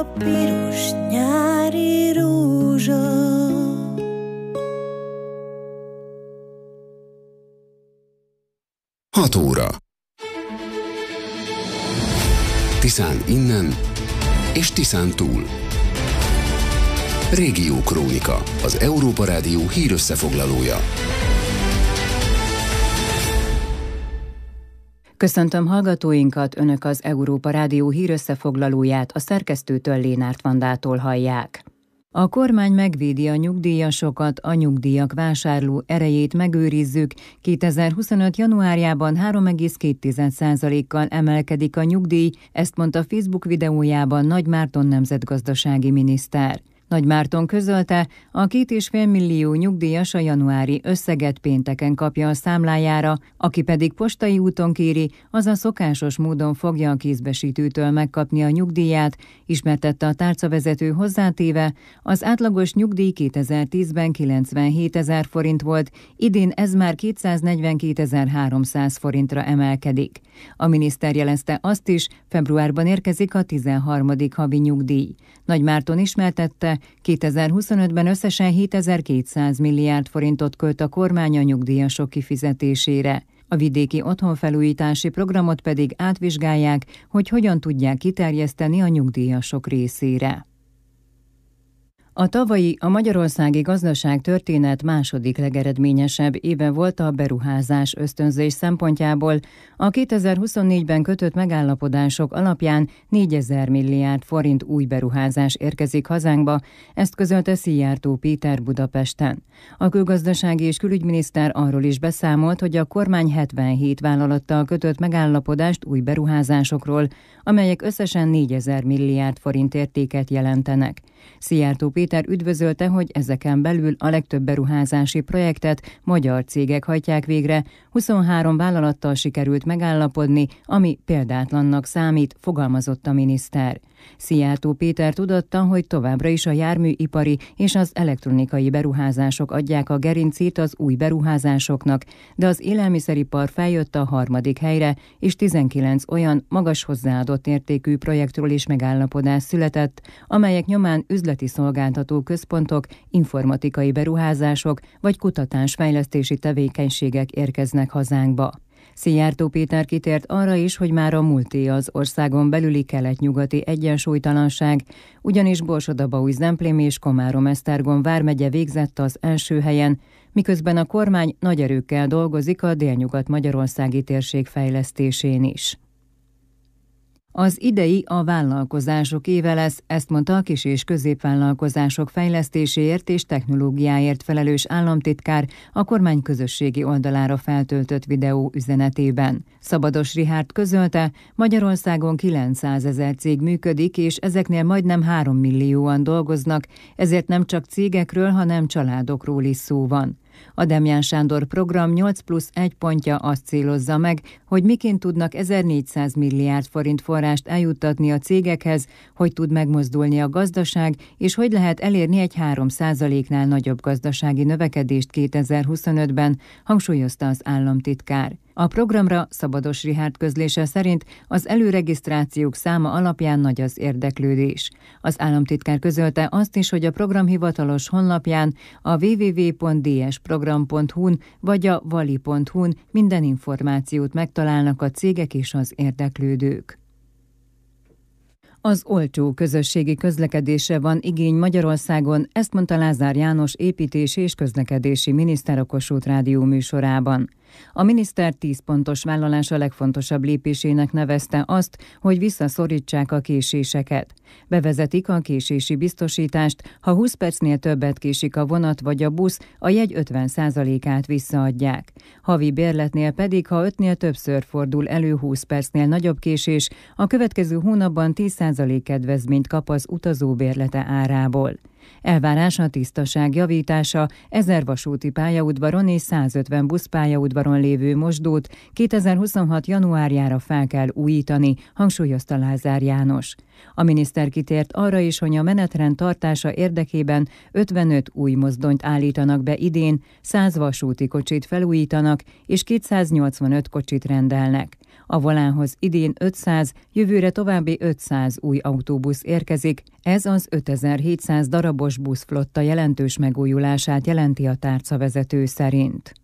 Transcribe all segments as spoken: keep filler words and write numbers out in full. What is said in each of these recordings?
a piros nyári rózsa. Hat óra. Tiszán innen és Tiszán túl. Régió Krónika, az Európa Rádió hírösszefoglalója. Köszöntöm hallgatóinkat, Önök az Európa Rádió hírösszefoglalóját a szerkesztőtől, Lénárt Vandától hallják. A kormány megvédi a nyugdíjasokat, a nyugdíjak vásárló erejét megőrizzük. kétezer-huszonöt. januárjában három egész két százalékkal emelkedik a nyugdíj, ezt mondta Facebook videójában Nagy Márton nemzetgazdasági miniszter. Nagy Márton közölte, a két és fél millió nyugdíjas a januári összeget pénteken kapja a számlájára, aki pedig postai úton kéri, az a szokásos módon fogja a kézbesítőtől megkapni a nyugdíját, ismertette a tárcavezető hozzátéve, az átlagos nyugdíj kétezer-tízben kilencvenhétezer forint volt, idén ez már kétszáznegyvenkétezer-háromszáz forintra emelkedik. A miniszter jelezte azt is, februárban érkezik a tizenharmadik havi nyugdíj. Nagy Márton ismertette, kétezer-huszonötben összesen hétezer-kétszáz milliárd forintot költ a kormány a nyugdíjasok kifizetésére. A vidéki otthonfelújítási programot pedig átvizsgálják, hogy hogyan tudják kiterjeszteni a nyugdíjasok részére. A tavalyi, a magyarországi gazdaságtörténet második legeredményesebb éve volt a beruházás ösztönzés szempontjából. A kétezer-huszonnégyben kötött megállapodások alapján négyezer milliárd forint új beruházás érkezik hazánkba, ezt közölte Szijjártó Péter Budapesten. A külgazdasági és külügyminiszter arról is beszámolt, hogy a kormány hetvenhét vállalattal kötött megállapodást új beruházásokról, amelyek összesen négyezer milliárd forint értéket jelentenek. Szijjártó Péter üdvözölte, hogy ezeken belül a legtöbb beruházási projektet magyar cégek hajtják végre, huszonhárom vállalattal sikerült megállapodni, ami példátlannak számít, fogalmazott a miniszter. Szijjártó Péter tudatta, hogy továbbra is a járműipari és az elektronikai beruházások adják a gerincét az új beruházásoknak, de az élelmiszeripar feljött a harmadik helyre, és tizenkilenc olyan magas hozzáadott értékű projektről is megállapodás született, amelyek nyomán üzleti szolgáltató központok, informatikai beruházások vagy kutatásfejlesztési tevékenységek érkeznek hazánkba. Szijjártó Péter kitért arra is, hogy már a múlté az országon belüli kelet-nyugati egyensúlytalanság, ugyanis Borsod-Abaúj-Zemplén és Komárom-Esztergom vármegye végzett az első helyen, miközben a kormány nagy erőkkel dolgozik a délnyugat-magyarországi térség fejlesztésén is. Az idei a vállalkozások éve lesz, ezt mondta a kis- és középvállalkozások fejlesztéséért és technológiáért felelős államtitkár a kormány közösségi oldalára feltöltött videó üzenetében. Szabados Richárd közölte, Magyarországon kilencszázezer cég működik, és ezeknél majdnem három millióan dolgoznak, ezért nem csak cégekről, hanem családokról is szó van. A Demján Sándor program nyolc plusz egy pontja azt célozza meg, hogy miként tudnak ezernégyszáz milliárd forint forrást eljuttatni a cégekhez, hogy tud megmozdulni a gazdaság, és hogy lehet elérni egy három százaléknál nagyobb gazdasági növekedést kétezer-huszonötben, hangsúlyozta az államtitkár. A programra Szabados Richárd közlése szerint az előregisztrációk száma alapján nagy az érdeklődés. Az államtitkár közölte azt is, hogy a program hivatalos honlapján, a double-u double-u double-u pont d s program pont h u-n vagy a vali pont h u-n minden információt megtalálnak a cégek és az érdeklődők. Az olcsó közösségi közlekedésre van igény Magyarországon, ezt mondta Lázár János építési és közlekedési miniszter a Kossuth Rádió műsorában. A miniszter tíz pontos vállalása legfontosabb lépésének nevezte azt, hogy visszaszorítsák a késéseket. Bevezetik a késési biztosítást, ha húsz percnél többet késik a vonat vagy a busz, a jegy ötven százalékát visszaadják. Havi bérletnél pedig, ha ötnél többször fordul elő húsz percnél nagyobb késés, a következő hónapban tíz százalék kedvezményt kap az utazó bérlete árából. Elvárás a tisztaság javítása, ezer vasúti pályaudvaron és százötven buszpályaudvaron lévő mosdót kétezer-huszonhat januárjára fel kell újítani, hangsúlyozta Lázár János. A miniszter kitért arra is, hogy a menetrend tartása érdekében ötvenöt új mozdonyt állítanak be idén, száz vasúti kocsit felújítanak és kétszáznyolcvanöt kocsit rendelnek. A volánhoz idén ötszáz, jövőre további ötszáz új autóbusz érkezik, ez az ötezer-hétszáz darabos buszflotta jelentős megújulását jelenti a tárcavezető szerint.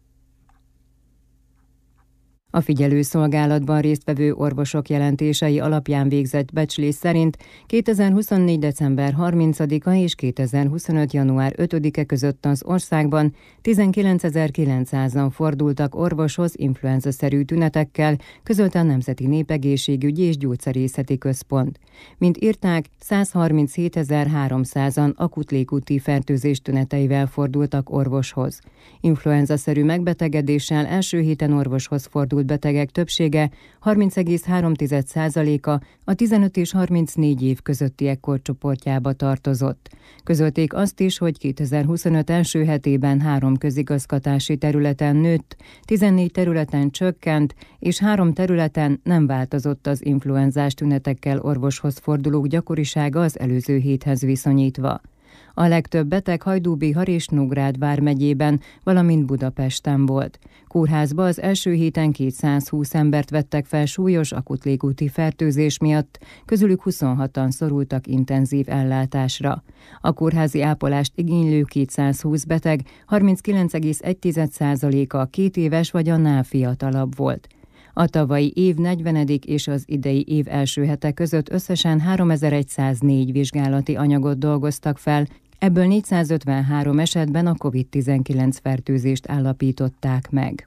A figyelőszolgálatban résztvevő orvosok jelentései alapján végzett becslés szerint kétezer-huszonnégy. december harmincadika és kétezer-huszonöt. január ötödike között az országban tizenkilencezer-kilencszázan fordultak orvoshoz influenza-szerű tünetekkel, közölte a Nemzeti Népegészségügyi és Gyógyszerészeti Központ. Mint írták, százharminchétezer-háromszázan akut légúti fertőzés tüneteivel fordultak orvoshoz. Influenza-szerű megbetegedéssel első héten orvoshoz fordult betegek többsége, harminc egész három százaléka a tizenöt és harmincnégy év közöttiek korcsoportjába tartozott. Közölték azt is, hogy kétezer-huszonöt első hetében három közigazgatási területen nőtt, tizennégy területen csökkent, és három területen nem változott az influenzás tünetekkel orvoshoz fordulók gyakorisága az előző héthez viszonyítva. A legtöbb beteg Hajdúbihar és Nógrád vármegyében, valamint Budapesten volt. Kórházba az első héten kétszázhúsz embert vettek fel súlyos akut légúti fertőzés miatt, közülük huszonhatan szorultak intenzív ellátásra. A kórházi ápolást igénylő kétszázhúsz beteg, harminckilenc egész egy százaléka két éves vagy annál fiatalabb volt. A tavalyi év negyvenedik és az idei év első hete között összesen háromezer-száznégy vizsgálati anyagot dolgoztak fel, ebből négyszázötvenhárom esetben a kovid tizenkilenc fertőzést állapították meg.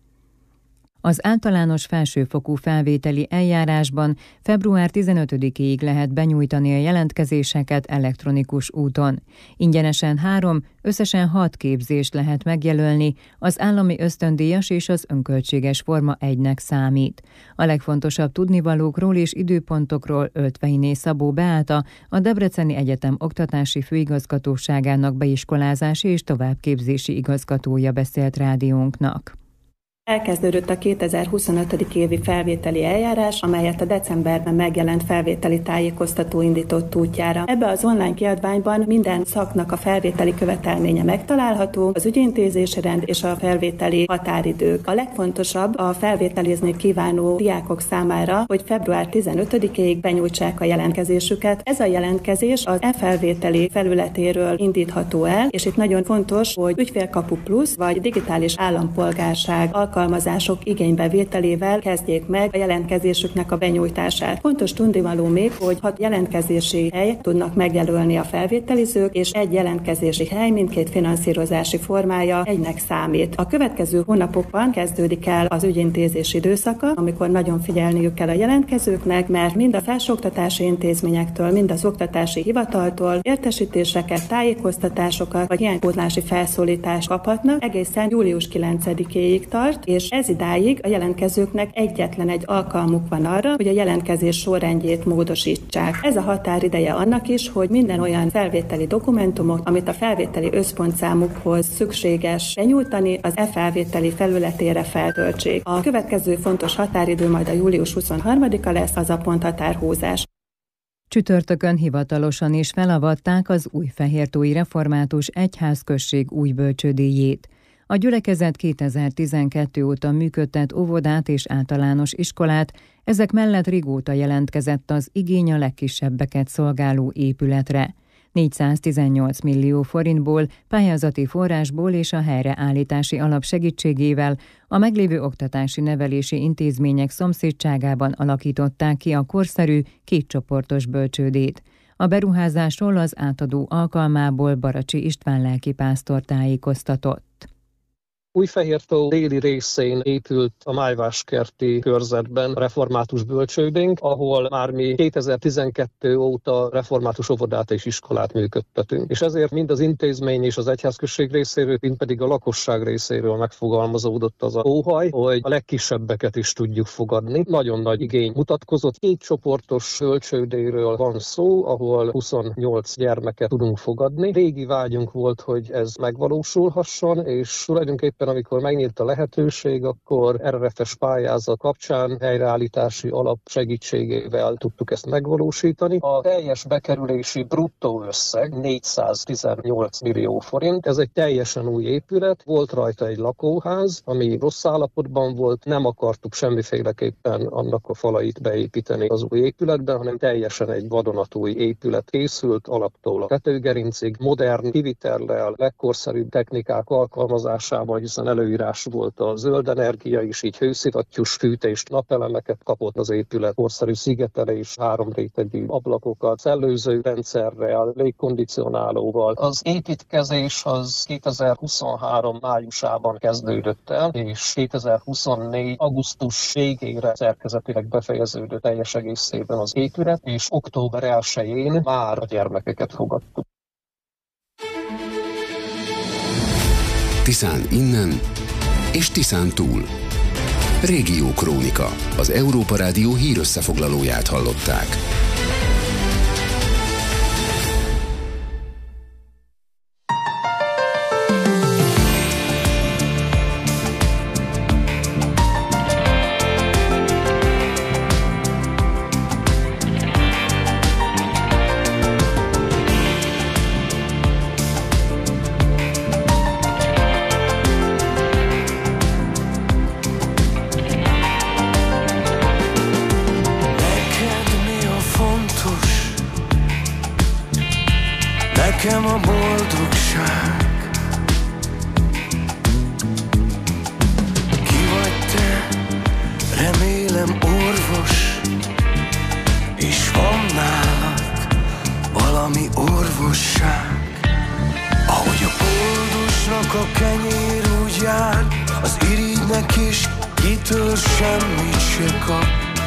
Az általános felsőfokú felvételi eljárásban február tizenötödikéig lehet benyújtani a jelentkezéseket elektronikus úton. Ingyenesen három, összesen hat képzést lehet megjelölni, az állami ösztöndíjas és az önköltséges forma egynek számít. A legfontosabb tudnivalókról és időpontokról Öltveiné Szabó Beáta, a Debreceni Egyetem Oktatási Főigazgatóságának beiskolázási és továbbképzési igazgatója beszélt rádiónknak. Elkezdődött a kétezer-huszonöt. évi felvételi eljárás, amelyet a decemberben megjelent felvételi tájékoztató indított útjára. Ebbe az online kiadványban minden szaknak a felvételi követelménye megtalálható, az ügyintézési rend és a felvételi határidők. A legfontosabb a felvételizni kívánó diákok számára, hogy február tizenötödikéig benyújtsák a jelentkezésüket. Ez a jelentkezés az e-felvételi felületéről indítható el, és itt nagyon fontos, hogy Ügyfélkapu Plusz vagy digitális állampolgárság alkalmazások igénybevételével kezdjék meg a jelentkezésüknek a benyújtását. Fontos tudnivaló még, hogy hat jelentkezési hely tudnak megjelölni a felvételizők, és egy jelentkezési hely mindkét finanszírozási formája egynek számít. A következő hónapokban kezdődik el az ügyintézés időszaka, amikor nagyon figyelniük kell a jelentkezőknek, mert mind a felsőoktatási intézményektől, mind az oktatási hivataltól értesítéseket, tájékoztatásokat vagy hiánykódlási felszólítást kaphatnak, egészen július kilencedikéig tart, és ez idáig a jelentkezőknek egyetlen egy alkalmuk van arra, hogy a jelentkezés sorrendjét módosítsák. Ez a határideje annak is, hogy minden olyan felvételi dokumentumot, amit a felvételi összpontszámukhoz szükséges benyújtani, az e-felvételi felületére feltöltsék. A következő fontos határidő majd a július huszonharmadika lesz, az a ponthatárhúzás. Csütörtökön hivatalosan is felavatták az Újfehértói Református Egyházközség új bölcsődíjét. A gyülekezet kétezer-tizenkettő óta működtet óvodát és általános iskolát, ezek mellett régóta jelentkezett az igény a legkisebbeket szolgáló épületre. négyszáztizennyolc millió forintból, pályázati forrásból és a helyreállítási alap segítségével a meglévő oktatási nevelési intézmények szomszédságában alakították ki a korszerű, kétcsoportos bölcsődét. A beruházásról az átadó alkalmából Baracsi István lelkipásztor tájékoztatott. Újfehértó déli részén épült a Májváskerti körzetben református bölcsődénk, ahol már mi kétezer-tizenkettő óta református óvodát és iskolát működtetünk. És ezért mind az intézmény és az egyházközség részéről, mind pedig a lakosság részéről megfogalmazódott az a óhaj, hogy a legkisebbeket is tudjuk fogadni. Nagyon nagy igény mutatkozott. Két csoportos bölcsődéről van szó, ahol huszonnyolc gyermeket tudunk fogadni. Régi vágyunk volt, hogy ez megvalósulhasson, és tulajdonképpen amikor megnyílt a lehetőség, akkor er er ef es pályázat kapcsán helyreállítási alap segítségével tudtuk ezt megvalósítani. A teljes bekerülési bruttó összeg négyszáztizennyolc millió forint. Ez egy teljesen új épület. Volt rajta egy lakóház, ami rossz állapotban volt. Nem akartuk semmiféleképpen annak a falait beépíteni az új épületben, hanem teljesen egy vadonatúj épület készült, alaptól a tetőgerincig, modern kivitellel, legkorszerűbb technikák alkalmazásával, hiszen előírás volt a zöld energia is, így hőszivattyús fűtést, napelemeket kapott az épület, korszerű szigetelés, három rétegű ablakokat, szellőző rendszerrel, légkondicionálóval. Az építkezés az kétezer-huszonhárom májusában kezdődött el, és kétezer-huszonnégy augusztus végére szerkezetileg befejeződött teljes egészében az épület, és október elsején már a gyermekeket fogadtuk. Tiszán innen és Tiszán túl. Régiókrónika. Az Európa Rádió hírösszefoglalóját hallották. Nekem a boldogság. Ki vagy te? Remélem orvos, és van nálad valami orvosság. Ahogy a boldosnak a kenyér úgy jár, az irigynek is kitől semmit se kap.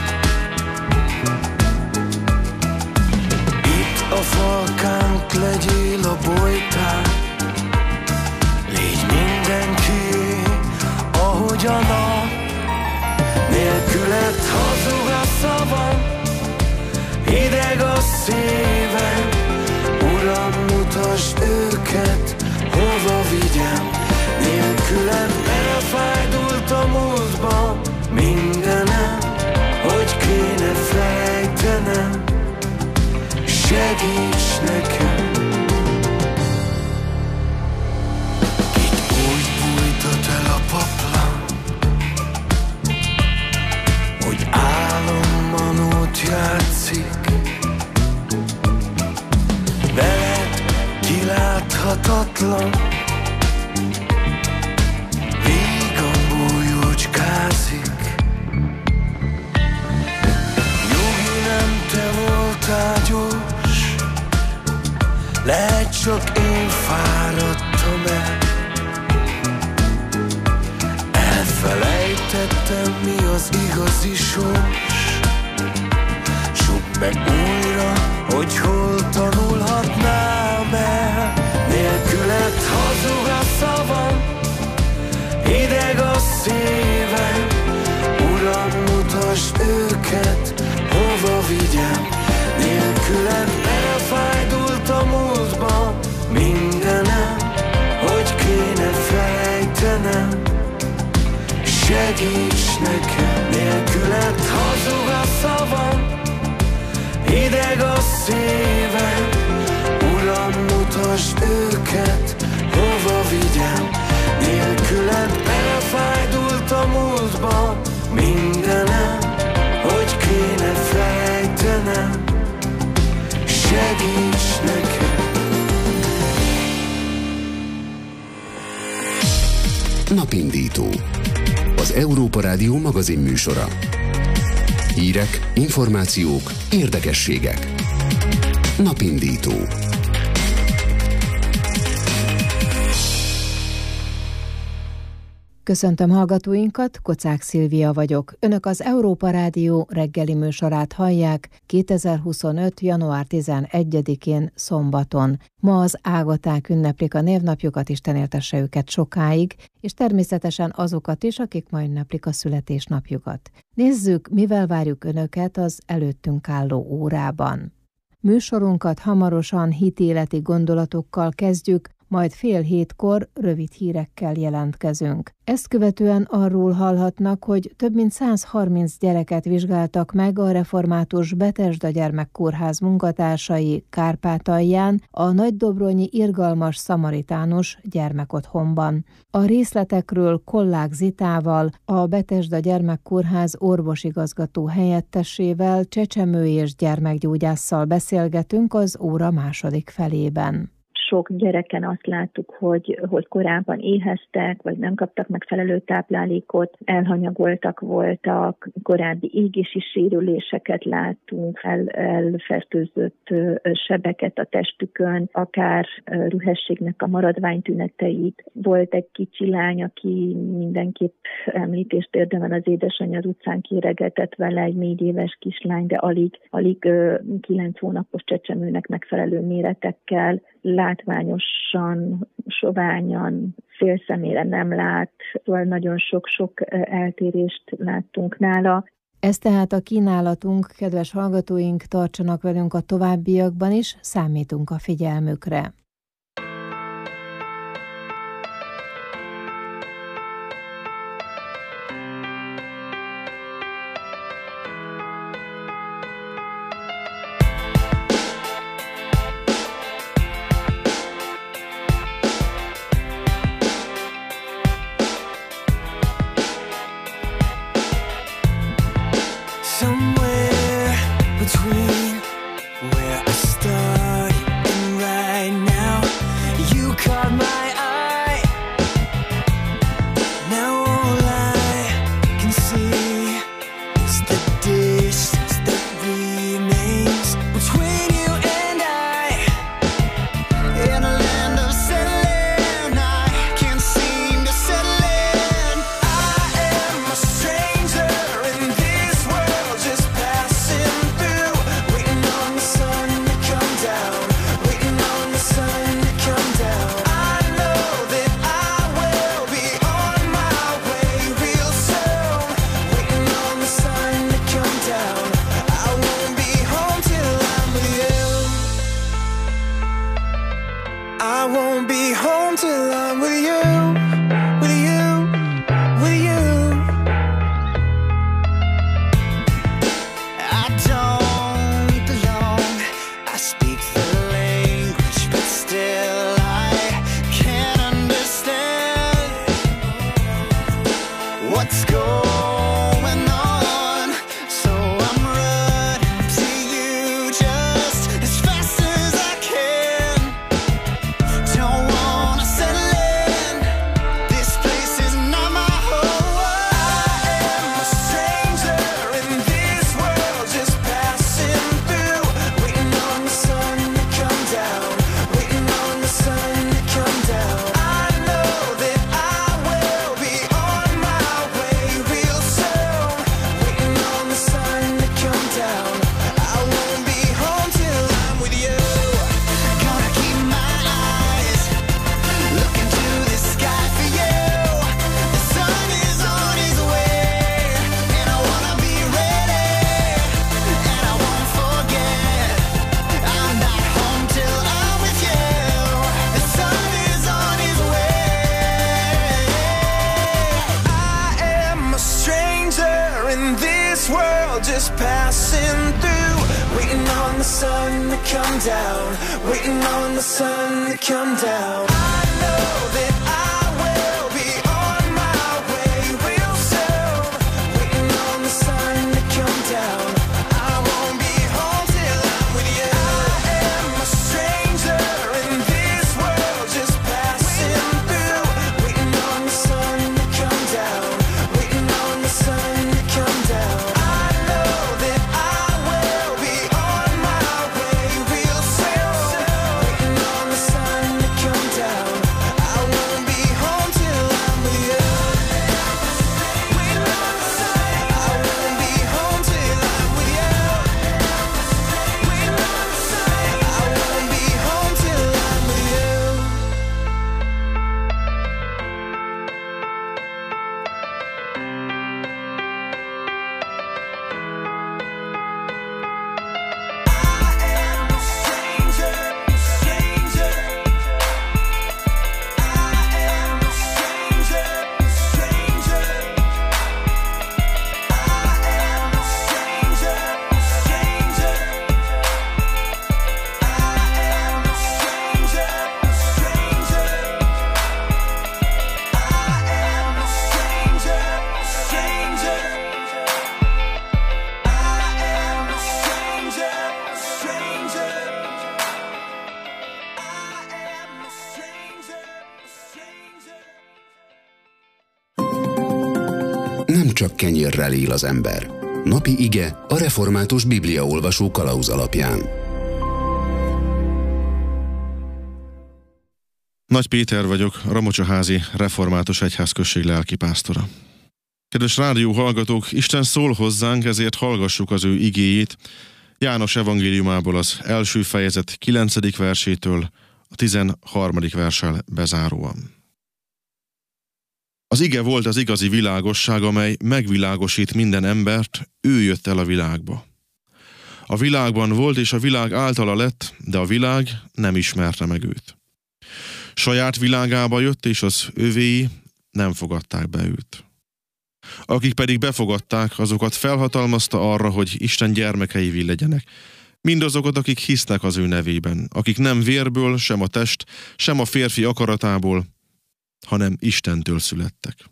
A falkánk legyél a bojtár, légy mindenki, ahogy a nap. Nélküled hazug a szavam, hideg a szívem. Uram, mutasd őket, hova vigyem. Nélküled elfájdult a múltban mindenem, hogy kéne felejtenem. Segíts nekem. Itt úgy bújtat el a paplan, hogy álommanót játszik. Veled kiláthatatlan, vígan bújócskázik. Nyugi, nem te voltál gyors, lehet csak én fáradtam el. Elfelejtettem, mi az igazi sors. Sukd meg újra, hogy hol tanulhatnám el. Nélküled hazug a szavam, hideg a szívem. Uram, mutasd őket, hova vigyem. Nélküled elfájdult a múltban mindenem, hogy kéne felejtenem. Segíts nekem. Nélküled hazug a szavam, hideg a szívem. Uram, mutasd őket, hova vigyem. Nélküled elfájdult a múltban mindenem, hogy kéne felejtenem. Segíts nekem. Napindító. Az Európa Rádió magazin műsora. Hírek, információk, érdekességek. Napindító. Köszöntöm hallgatóinkat, Kocák Szilvia vagyok. Önök az Európa Rádió reggeli műsorát hallják kétezer-huszonöt. január tizenegyedikén szombaton. Ma az ágaták ünneplik a névnapjukat, Isten éltesse őket sokáig, és természetesen azokat is, akik ma ünneplik a születésnapjukat. Nézzük, mivel várjuk Önöket az előttünk álló órában. Műsorunkat hamarosan hitéleti gondolatokkal kezdjük, majd fél hétkor rövid hírekkel jelentkezünk. Ezt követően arról hallhatnak, hogy több mint száz harminc gyereket vizsgáltak meg a református Betesda Gyermekkórház munkatársai Kárpátalján a Nagydobronyi Irgalmas Szamaritánus gyermekotthonban. A részletekről Kollák Zitával, a Betesda Gyermekkórház orvosigazgató helyettesével, csecsemő és gyermekgyógyásszal beszélgetünk az óra második felében. Sok gyereken azt láttuk, hogy, hogy korábban éheztek, vagy nem kaptak megfelelő táplálékot, elhanyagoltak voltak, korábbi égési sérüléseket láttunk, el, elfertőzött sebeket a testükön, akár rühességnek a maradványtüneteit. Volt egy kicsi lány, aki mindenképp említést érdemel, az édesanyja az utcán kéregetett vele, egy négy éves kislány, de alig, alig kilenc hónapos csecsemőnek megfelelő méretekkel, látványosan, soványan, félszemére nem lát, szóval nagyon sok-sok eltérést láttunk nála. Ez tehát a kínálatunk, kedves hallgatóink, tartsanak velünk a továbbiakban is, számítunk a figyelmükre. csak kenyérrel él az ember. Napi ige a református bibliaolvasó kalauz alapján. Nagy Péter vagyok, a Ramocsaházi Református Egyházközség lelkipásztora. Kedves rádió hallgatók, Isten szól hozzánk, ezért hallgassuk az ő igéjét. János evangéliumából az első fejezet kilencedik versétől a tizenharmadik verssel bezáróan. Az ige volt az igazi világosság, amely megvilágosít minden embert, ő jött el a világba. A világban volt, és a világ általa lett, de a világ nem ismerte meg őt. Saját világába jött, és az övéi nem fogadták be őt. Akik pedig befogadták, azokat felhatalmazta arra, hogy Isten gyermekeivé legyenek. Mindazokat, akik hisznek az ő nevében, akik nem vérből, sem a test, sem a férfi akaratából, hanem Istentől születtek.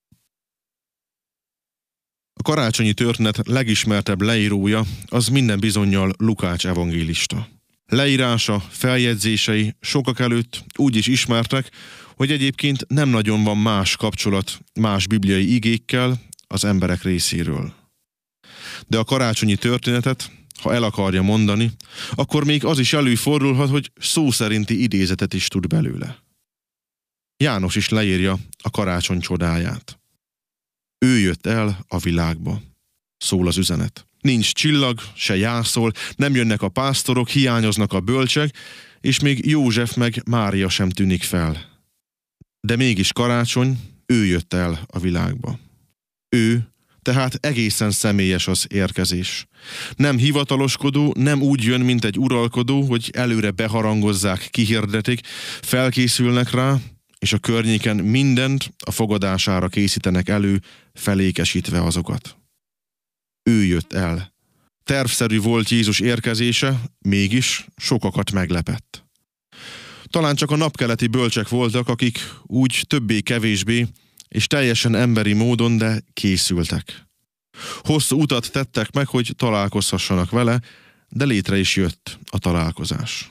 A karácsonyi történet legismertebb leírója az minden bizonnyal Lukács evangélista. Leírása, feljegyzései sokak előtt úgy is ismertek, hogy egyébként nem nagyon van más kapcsolat más bibliai igékkel az emberek részéről. De a karácsonyi történetet, ha el akarja mondani, akkor még az is előfordulhat, hogy szó szerinti idézetet is tud belőle. János is leírja a karácsony csodáját. Ő jött el a világba, szól az üzenet. Nincs csillag, se jászol, nem jönnek a pásztorok, hiányoznak a bölcsek, és még József meg Mária sem tűnik fel. De mégis karácsony, ő jött el a világba. Ő, tehát egészen személyes az érkezés. Nem hivataloskodó, nem úgy jön, mint egy uralkodó, hogy előre beharangozzák, kihirdetik, felkészülnek rá, és a környéken mindent a fogadására készítenek elő, felékesítve azokat. Ő jött el. Tervszerű volt Jézus érkezése, mégis sokakat meglepett. Talán csak a napkeleti bölcsek voltak, akik úgy többé-kevésbé és teljesen emberi módon, de készültek. Hosszú utat tettek meg, hogy találkozhassanak vele, de létre is jött a találkozás.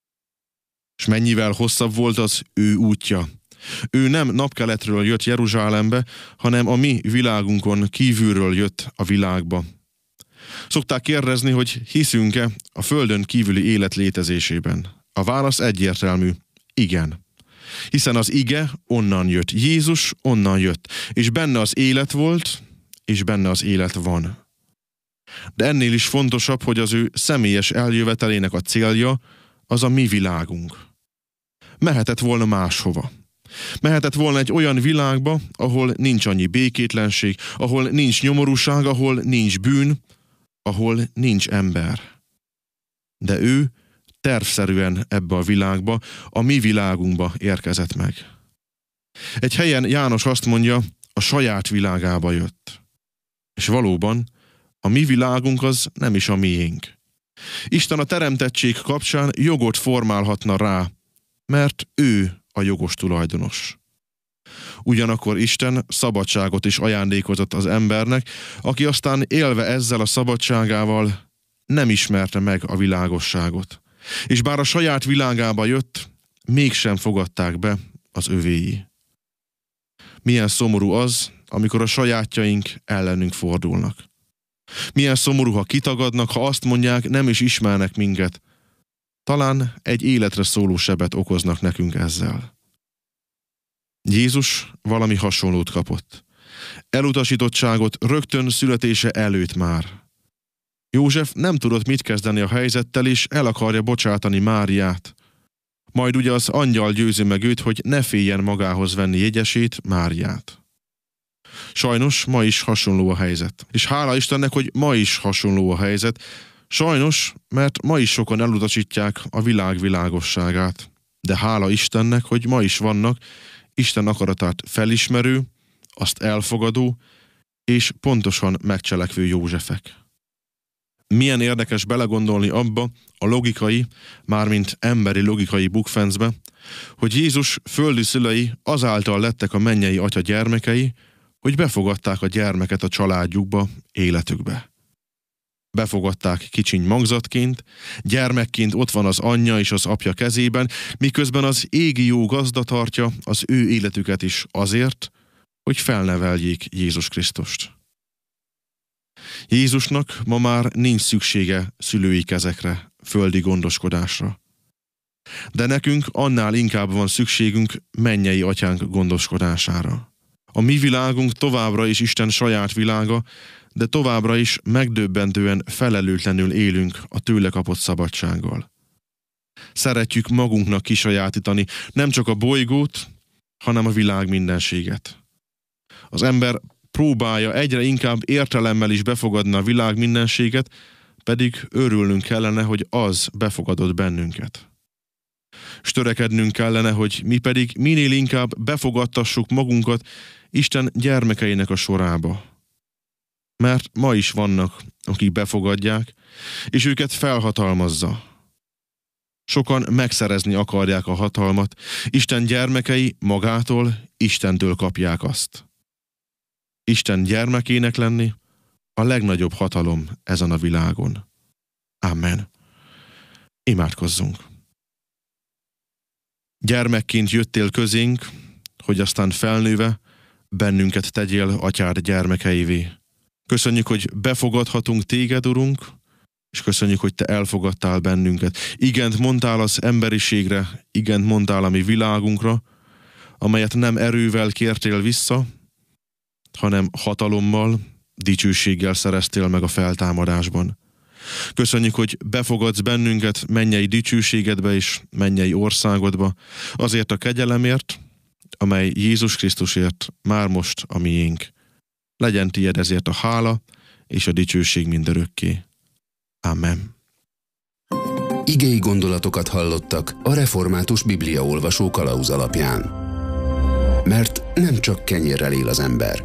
És mennyivel hosszabb volt az ő útja. Ő nem napkeletről jött Jeruzsálembe, hanem a mi világunkon kívülről jött a világba. Szokták kérdezni, hogy hiszünk-e a földön kívüli élet létezésében. A válasz egyértelmű, igen. Hiszen az ige onnan jött, Jézus onnan jött, és benne az élet volt, és benne az élet van. De ennél is fontosabb, hogy az ő személyes eljövetelének a célja az a mi világunk. Mehetett volna máshova. Mehetett volna egy olyan világba, ahol nincs annyi békétlenség, ahol nincs nyomorúság, ahol nincs bűn, ahol nincs ember. De ő tervszerűen ebbe a világba, a mi világunkba érkezett meg. Egy helyen János azt mondja, a saját világába jött. És valóban, a mi világunk az nem is a miénk. Isten a teremtettség kapcsán jogot formálhatna rá, mert ő a jogos tulajdonos. Ugyanakkor Isten szabadságot is ajándékozott az embernek, aki aztán élve ezzel a szabadságával nem ismerte meg a világosságot. És bár a saját világába jött, mégsem fogadták be az övéi. Milyen szomorú az, amikor a sajátjaink ellenünk fordulnak. Milyen szomorú, ha kitagadnak, ha azt mondják, nem is ismernek minket. Talán egy életre szóló sebet okoznak nekünk ezzel. Jézus valami hasonlót kapott. Elutasítottságot rögtön születése előtt már. József nem tudott mit kezdeni a helyzettel, és el akarja bocsátani Máriát. Majd ugye az angyal győzi meg őt, hogy ne féljen magához venni jegyesét, Máriát. Sajnos ma is hasonló a helyzet. És hála Istennek, hogy ma is hasonló a helyzet. Sajnos, mert ma is sokan elutasítják a világ világosságát. De hála Istennek, hogy ma is vannak Isten akaratát felismerő, azt elfogadó és pontosan megcselekvő Józsefek. Milyen érdekes belegondolni abba a logikai, mármint emberi logikai bukfencbe, hogy Jézus földi szülei azáltal lettek a mennyei atya gyermekei, hogy befogadták a gyermeket a családjukba, életükbe. Befogadták kicsiny magzatként, gyermekként ott van az anyja és az apja kezében, miközben az égi jó gazda tartja az ő életüket is azért, hogy felneveljék Jézus Krisztust. Jézusnak ma már nincs szüksége szülői kezekre, földi gondoskodásra. De nekünk annál inkább van szükségünk mennyei atyánk gondoskodására. A mi világunk továbbra is Isten saját világa, de továbbra is megdöbbentően felelőtlenül élünk a tőle kapott szabadsággal. Szeretjük magunknak kisajátítani nem csak a bolygót, hanem a világ mindenséget. Az ember próbálja egyre inkább értelemmel is befogadni a világ mindenséget, pedig örülnünk kellene, hogy az befogadott bennünket. S törekednünk kellene, hogy mi pedig minél inkább befogadtassuk magunkat Isten gyermekeinek a sorába. Mert ma is vannak, akik befogadják, és őket felhatalmazza. Sokan megszerezni akarják a hatalmat, Isten gyermekei magától, Istentől kapják azt. Isten gyermekének lenni a legnagyobb hatalom ezen a világon. Amen. Imádkozzunk. Gyermekként jöttél közénk, hogy aztán felnőve bennünket tegyél atyád gyermekeivé. Köszönjük, hogy befogadhatunk téged, Urunk, és köszönjük, hogy te elfogadtál bennünket. Igent mondtál az emberiségre, igent mondtál a mi világunkra, amelyet nem erővel kértél vissza, hanem hatalommal, dicsőséggel szereztél meg a feltámadásban. Köszönjük, hogy befogadsz bennünket mennyei dicsőségedbe és mennyei országodba, azért a kegyelemért, amely Jézus Krisztusért már most a miénk. Legyen tied ezért a hála és a dicsőség mindörökké. Amen. Igei gondolatokat hallottak a Református Bibliaolvasó kalauz alapján. Mert nem csak kenyérrel él az ember.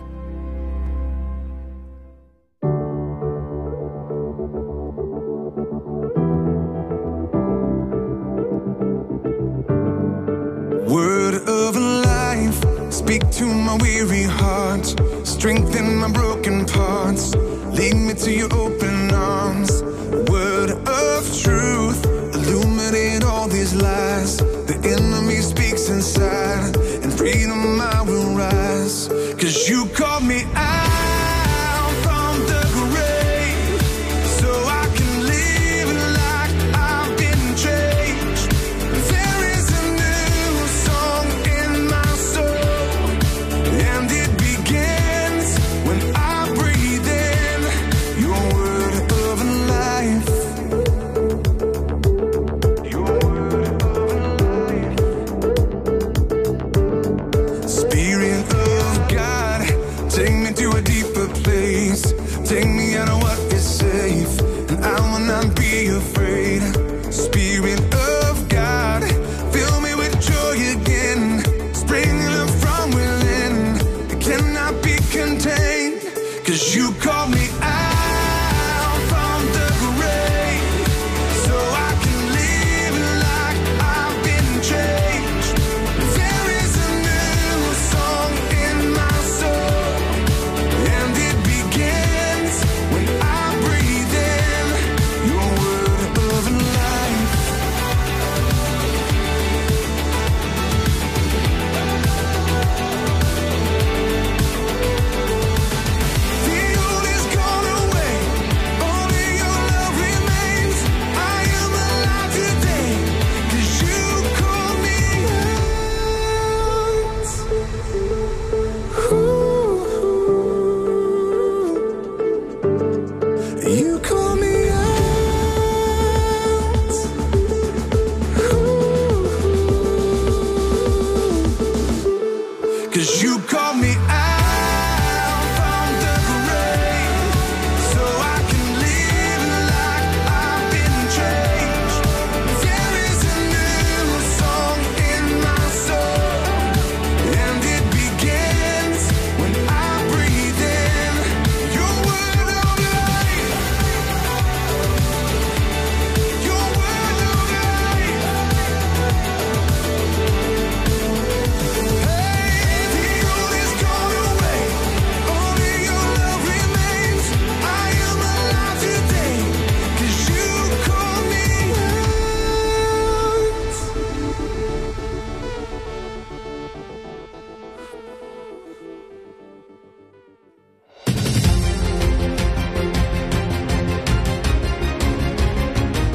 Word of life, speak to my weary heart, strengthen my broken parts, lead me to your open arms. Word of truth, illuminate all these lies. The enemy speaks inside, and freedom I will rise. 'Cause you called me out from the grave, so I can live like I've been changed. There is a new song in my soul, and it begins when I breathe in your word of life.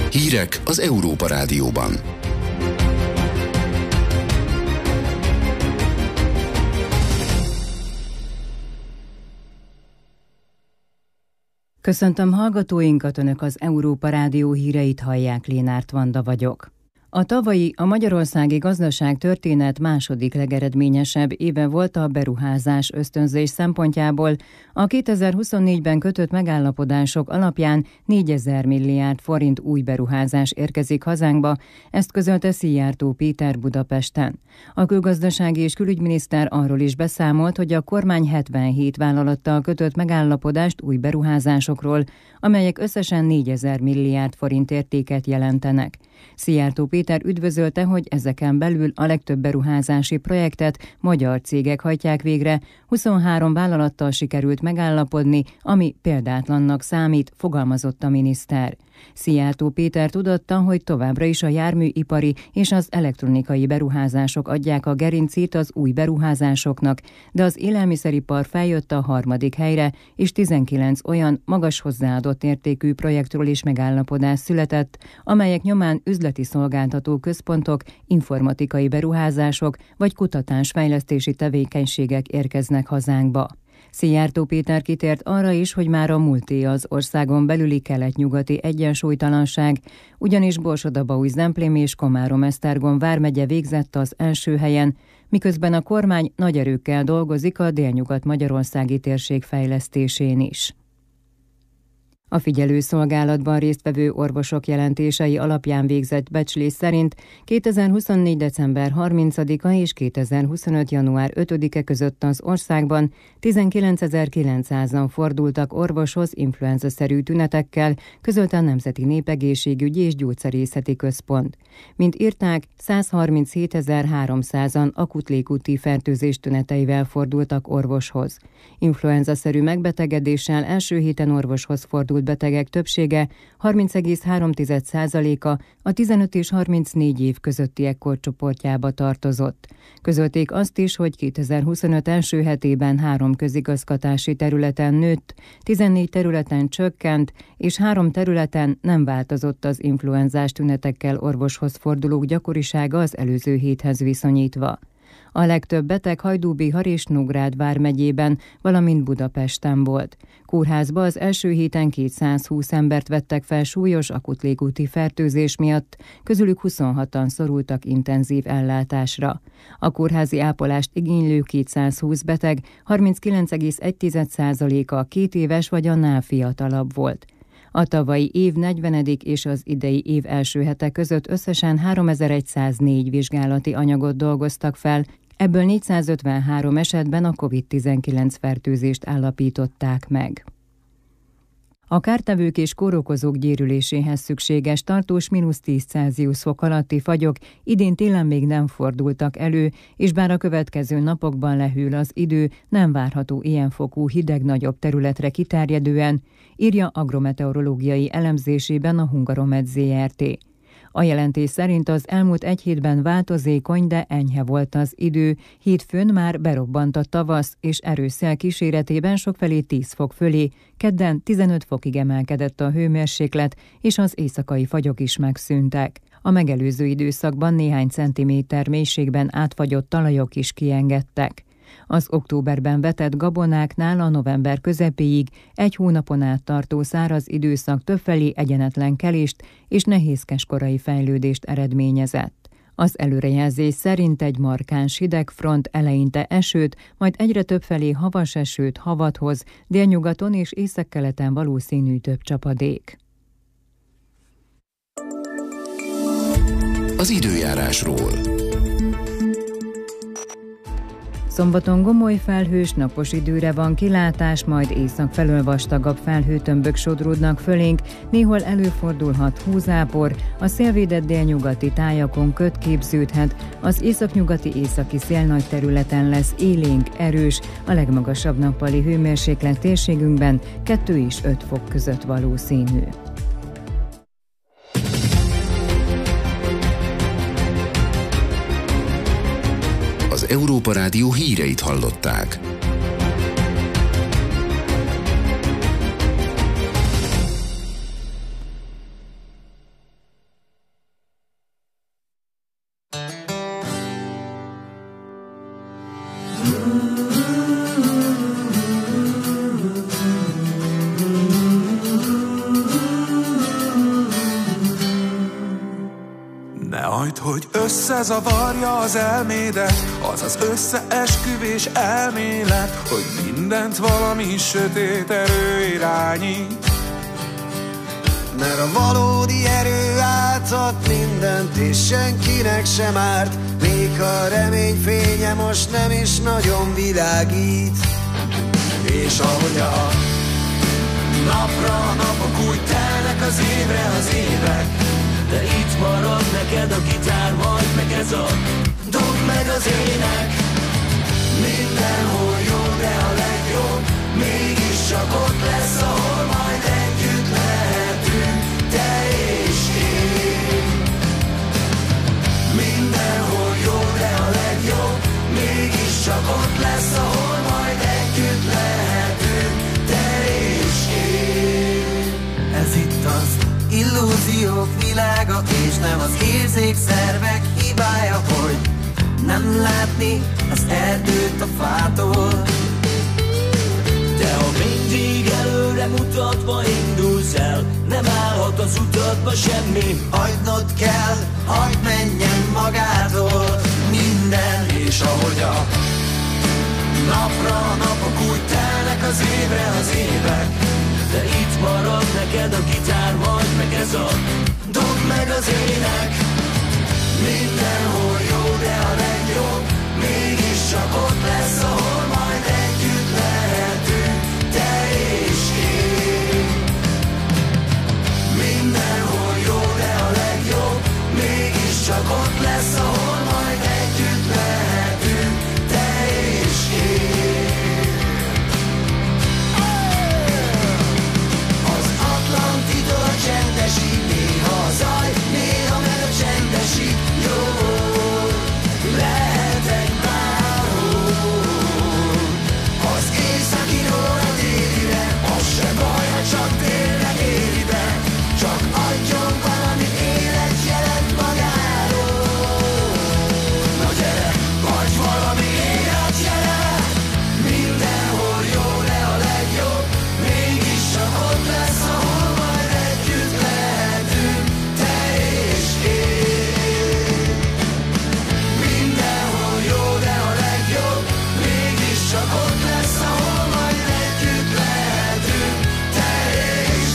Hírek az Európa Rádióban. Köszöntöm hallgatóinkat, Önök az Európa Rádió híreit hallják, Lénárt Vanda vagyok. A tavalyi a magyarországi gazdaság történet második legeredményesebb éve volt a beruházás ösztönzés szempontjából. A kétezer-huszonnégyben kötött megállapodások alapján négyezer milliárd forint új beruházás érkezik hazánkba, ezt közölte Szijjártó Péter Budapesten. A külgazdasági és külügyminiszter arról is beszámolt, hogy a kormány hetvenhét vállalattal kötött megállapodást új beruházásokról, amelyek összesen négyezer milliárd forint értéket jelentenek. Szijjártó Péter üdvözölte, hogy ezeken belül a legtöbb beruházási projektet magyar cégek hajtják végre, huszonhárom vállalattal sikerült megállapodni, ami példátlannak számít, fogalmazott a miniszter. Szijjártó Péter tudatta, hogy továbbra is a járműipari és az elektronikai beruházások adják a gerincét az új beruházásoknak, de az élelmiszeripar feljött a harmadik helyre, és tizenkilenc olyan magas hozzáadott értékű projektről is megállapodás született, amelyek nyomán üzleti szolgáltató központok, informatikai beruházások vagy kutatásfejlesztési tevékenységek érkeznek hazánkba. Szijjártó Péter kitért arra is, hogy már a múlté az országon belüli kelet-nyugati egyensúlytalanság, ugyanis Borsod-Abaúj-Zemplén és Komárom-Esztergom vármegye végzett az első helyen, miközben a kormány nagy erőkkel dolgozik a délnyugat-magyarországi térség fejlesztésén is. A figyelőszolgálatban résztvevő orvosok jelentései alapján végzett becslés szerint kétezer-huszonnégy. december harmincadika és kétezer-huszonöt. január ötödike között az országban tizenkilencezer-kilencszázan fordultak orvoshoz influenza-szerű tünetekkel, közölte a Nemzeti Népegészségügyi és Gyógyszerészeti Központ. Mint írták, százharminchétezer-háromszázan akut légúti fertőzés tüneteivel fordultak orvoshoz. Influenza-szerű megbetegedéssel első héten orvoshoz fordult betegek többsége, harminc egész három százaléka a tizenöt és harmincnégy év közöttiek korcsoportjába tartozott. Közölték azt is, hogy kétezer-huszonöt első hetében három közigazgatási területen nőtt, tizennégy területen csökkent, és három területen nem változott az influenzás tünetekkel orvoshoz fordulók gyakorisága az előző héthez viszonyítva. A legtöbb beteg Hajdú-Bihar és Nógrád vármegyében, valamint Budapesten volt. Kórházba az első héten kétszázhúsz embert vettek fel súlyos akut légúti fertőzés miatt, közülük huszonhatan szorultak intenzív ellátásra. A kórházi ápolást igénylő kétszázhúsz beteg, harminckilenc egész egy százaléka két éves vagy annál fiatalabb volt. A tavalyi év negyvenedik és az idei év első hete között összesen háromezer-száznégy vizsgálati anyagot dolgoztak fel, ebből négyszázötvenhárom esetben a kovid tizenkilenc fertőzést állapították meg. A kártevők és kórokozók gyérüléséhez szükséges tartós mínusz tíz Celsius fok alatti fagyok idén télen még nem fordultak elő, és bár a következő napokban lehűl az idő, nem várható ilyen fokú hideg nagyobb területre kiterjedően, írja agrometeorológiai elemzésében a Hungaromet zé er té. A jelentés szerint az elmúlt egy hétben változékony, de enyhe volt az idő, hétfőn már berobbant a tavasz, és erős szél kíséretében sokfelé tíz fok fölé, kedden tizenöt fokig emelkedett a hőmérséklet, és az éjszakai fagyok is megszűntek. A megelőző időszakban néhány centiméter mélységben átfagyott talajok is kiengedtek. Az októberben vetett gabonáknál a november közepéig egy hónapon át tartó száraz időszak többfelé egyenetlen kelést és nehézkes korai fejlődést eredményezett. Az előrejelzés szerint egy markáns hidegfront eleinte esőt, majd egyre többfelé havas esőt, havat hoz, délnyugaton és északkeleten valószínű több csapadék. Az időjárásról. Szombaton gomoly felhős, napos időre van kilátás, majd észak felől vastagabb felhőtömbök sodródnak fölénk, néhol előfordulhat húzápor, a szélvédett délnyugati tájakon köt képződhet, az északnyugati északi szél nagy területen lesz élénk, erős, a legmagasabb nappali hőmérséklet térségünkben kettő és öt fok között valószínű. Az Európa Rádió híreit hallották. Majd, hogy összezavarja az elmédet, az az összeesküvés elmélet, hogy mindent valami sötét erő irányít. Mert a valódi erő áthat mindent, és senkinek sem árt, még ha a remény fénye most nem is nagyon világít. És ahogy a napra a napok úgy telnek, az évre az évek, de itt marad neked a gitár, majd meg ez a dob meg az ének. Mindenhol jó, de a legjobb mégis csak ott lesz, ahol majd együtt lehetünk, te és én. Mindenhol jó, de a legjobb mégis csak ott lesz, ahol majd együtt lehetünk, te és én. Ez itt az illúziók világa, és nem az érzékszervek hibája, hogy nem látni az erdőt a fától. De ha mindig előre mutatva indulsz el, nem állhat az utatba semmi. Hagynod kell, hagyd menjen magától minden. És ahogy a napra a napok úgy telnek, az évre az évek, de itt marad neked a gitár, majd meg ez a dob meg az ének. Mindenhol jó, de a legjobb mégis csak ott lesz, ahol majd együtt lehetünk, te és én. Mindenhol jó, de a legjobb mégis csak ott lesz, ahol majd együtt lehetünk, te és én. Az Atlantitól a csendesig, néha a zaj, néha meg a csendesig. Jó, lehetek bárhol, az északiról a délire, az se baj, ha csak tényleg éri be, csak adjon valami életjelet magáról. Na gyere, adj valami életjelet, mindenhol jó, de a legjobb mégis csak ott lesz, ahol majd együtt lehetünk, te és én. Mindenhol jó, de a legjobb mégis csak ott lesz, ahol majd együtt lehetünk, te és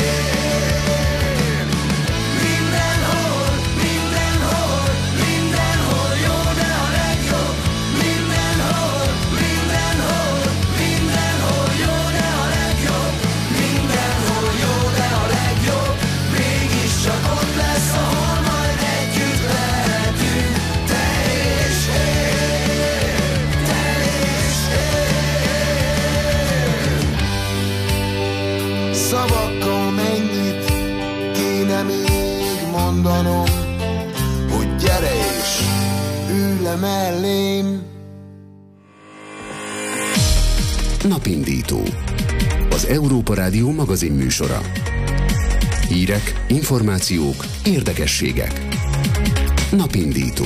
én. Mindenhol, mindenhol, mindenhol jó, de a legjobb. Mindenhol, mindenhol, mindenhol jó, de a legjobb. Mindenhol jó, de a legjobb mégis csak ott lesz, ahol majd együtt lehetünk, te és én, te és én. Szavakkal mennyit kéne még mondanom, hogy gyere és ülj le mellém. Napindító. Az Európa Rádió magazin műsora. Hírek, információk, érdekességek. Napindító.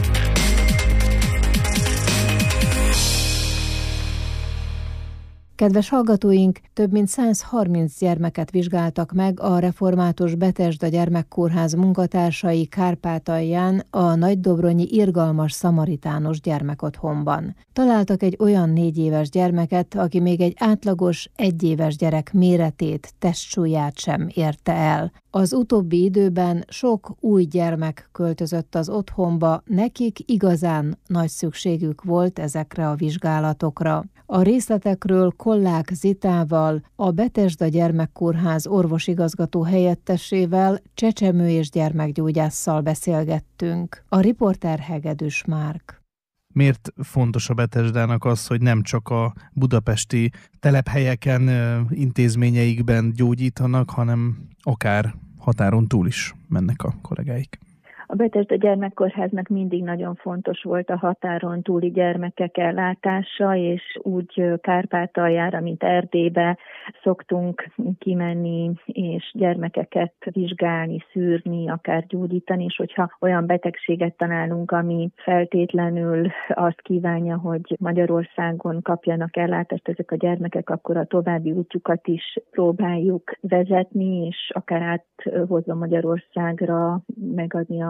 Kedves hallgatóink, több mint száz harminc gyermeket vizsgáltak meg a Református Betesda Gyermekkórház munkatársai Kárpátalján a Nagydobronyi Irgalmas Szamaritános Gyermekotthonban. Találtak egy olyan négy éves gyermeket, aki még egy átlagos egyéves gyerek méretét, testsúlyát sem érte el. Az utóbbi időben sok új gyermek költözött az otthonba, nekik igazán nagy szükségük volt ezekre a vizsgálatokra. A részletekről Kollák Zitával, a Betesda Gyermekkórház orvosigazgató helyettesével, csecsemő- és gyermekgyógyásszal beszélgettünk. A riporter Hegedűs Márk. Miért fontos a Betesdának az, hogy nem csak a budapesti telephelyeken, intézményeikben gyógyítanak, hanem akár határon túl is mennek a kollégáik? A Betesda Gyermekkórháznak mindig nagyon fontos volt a határon túli gyermekek ellátása, és úgy Kárpátaljára, mint Erdélybe szoktunk kimenni, és gyermekeket vizsgálni, szűrni, akár gyógyítani, és hogyha olyan betegséget találunk, ami feltétlenül azt kívánja, hogy Magyarországon kapjanak ellátást ezek a gyermekek, akkor a további útjukat is próbáljuk vezetni, és akár áthozva Magyarországra megadni a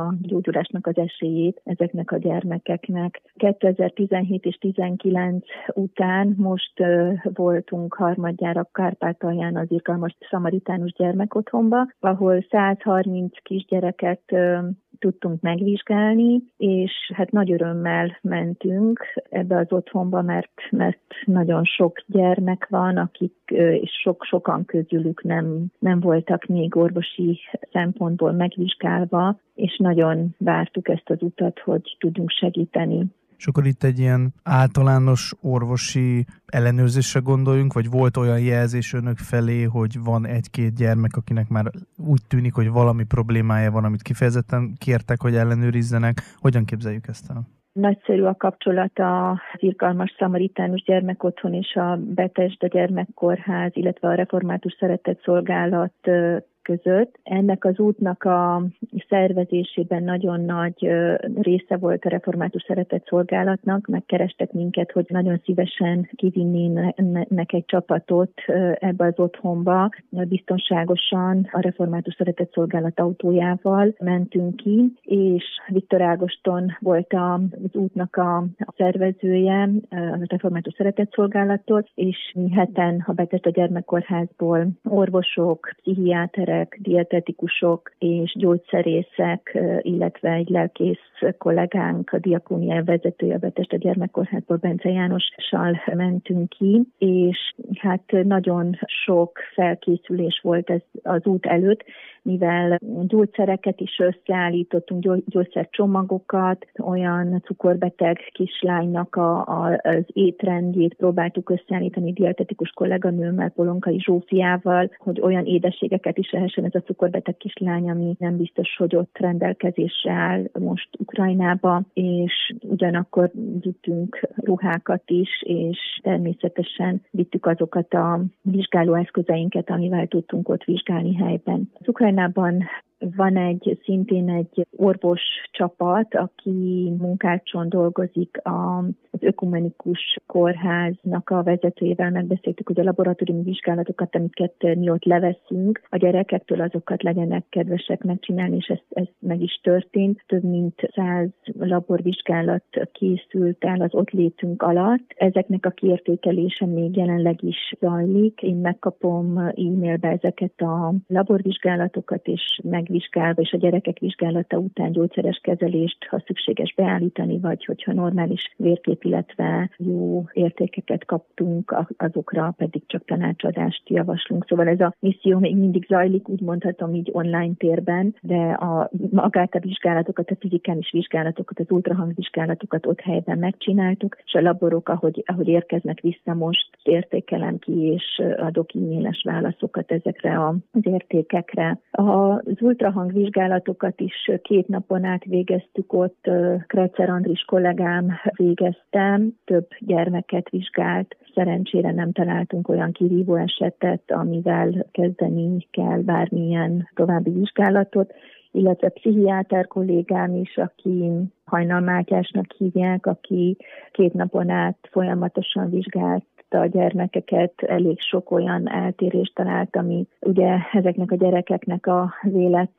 a gyógyulásnak az esélyét ezeknek a gyermekeknek. kétezer-tizenhét és tizenkilenc után most voltunk harmadjára Kárpátalján az Irgalmas Szamaritánus Gyermekotthonba, ahol százharminc kisgyereket tudtunk megvizsgálni, és hát nagy örömmel mentünk ebbe az otthonba, mert, mert nagyon sok gyermek van, akik, és sok-sokan közülük nem, nem voltak még orvosi szempontból megvizsgálva, és nagyon vártuk ezt az utat, hogy tudjunk segíteni. És akkor itt egy ilyen általános orvosi ellenőrzésre gondoljunk, vagy volt olyan jelzés önök felé, hogy van egy-két gyermek, akinek már úgy tűnik, hogy valami problémája van, amit kifejezetten kértek, hogy ellenőrizzenek. Hogyan képzeljük ezt el? Nagyszerű a kapcsolat az Irgalmas Szamaritánus Gyermekotthon és a Bethesda Gyermekkórház, illetve a Református Szeretetszolgálat között. Ennek az útnak a szervezésében nagyon nagy része volt a Református Szeretetszolgálatnak, megkerestek minket, hogy nagyon szívesen kivinnének egy csapatot ebbe az otthonba. Biztonságosan a Református Szeretetszolgálat autójával mentünk ki, és Viktor Ágoston volt az útnak a szervezője a Református Szeretetszolgálattól, és mi heten a Bethesda Gyermekkórházból orvosok, pszichiáterek, dietetikusok és gyógyszerészek, illetve egy lelkész kollégánk, a diakónia vezetője a Bethesda Gyermekkórházból, Bence Jánossal mentünk ki, és hát nagyon sok felkészülés volt ez az út előtt, mivel gyógyszereket is összeállítottunk, gyógyszercsomagokat, olyan cukorbeteg kislánynak a, a, az étrendjét próbáltuk összeállítani dietetikus kolléganőmmel, Polonkai Zsófiával, hogy olyan édességeket is ehessen ez a cukorbeteg kislány, ami nem biztos, hogy ott rendelkezésre áll most Ukrajnába, és ugyanakkor vittünk ruhákat is, és természetesen vittük azokat a vizsgálóeszközeinket, amivel tudtunk ott vizsgálni helyben. Az Ukrajnában van egy, szintén egy orvos csapat, aki munkácson dolgozik a, az ökumenikus kórháznak a vezetőjével. Megbeszéltük, hogy a laboratóriumi vizsgálatokat, amiket mi ott leveszünk, a gyerekektől azokat legyenek kedvesek megcsinálni, és ez, ez meg is történt. Több mint száz laborvizsgálat készült el az ott létünk alatt. Ezeknek a kiértékelése még jelenleg is zajlik. Én megkapom e-mailbe ezeket a laborvizsgálatokat, és meg vizsgálva, és a gyerekek vizsgálata után gyógyszeres kezelést, ha szükséges, beállítani, vagy hogyha normális vérkép, illetve jó értékeket kaptunk, azokra pedig csak tanácsadást javaslunk. Szóval ez a misszió még mindig zajlik, úgy mondhatom így online térben, de a magát a vizsgálatokat, a fizikális vizsgálatokat, az ultrahangvizsgálatokat ott helyben megcsináltuk, és a laborok, ahogy, ahogy érkeznek vissza, most értékelem ki, és adok e-mailes válaszokat ezekre az értékekre. Az ultrahangvizsgálatokat is két napon át végeztük ott, Kretzer Andris kollégám végezte, több gyermeket vizsgált. Szerencsére nem találtunk olyan kirívó esetet, amivel kezdeni kell bármilyen további vizsgálatot, illetve pszichiáter kollégám is, aki Hajnal Mátyásnak hívják, aki két napon át folyamatosan vizsgált a gyermekeket, elég sok olyan eltérést talált, ami ugye ezeknek a gyerekeknek az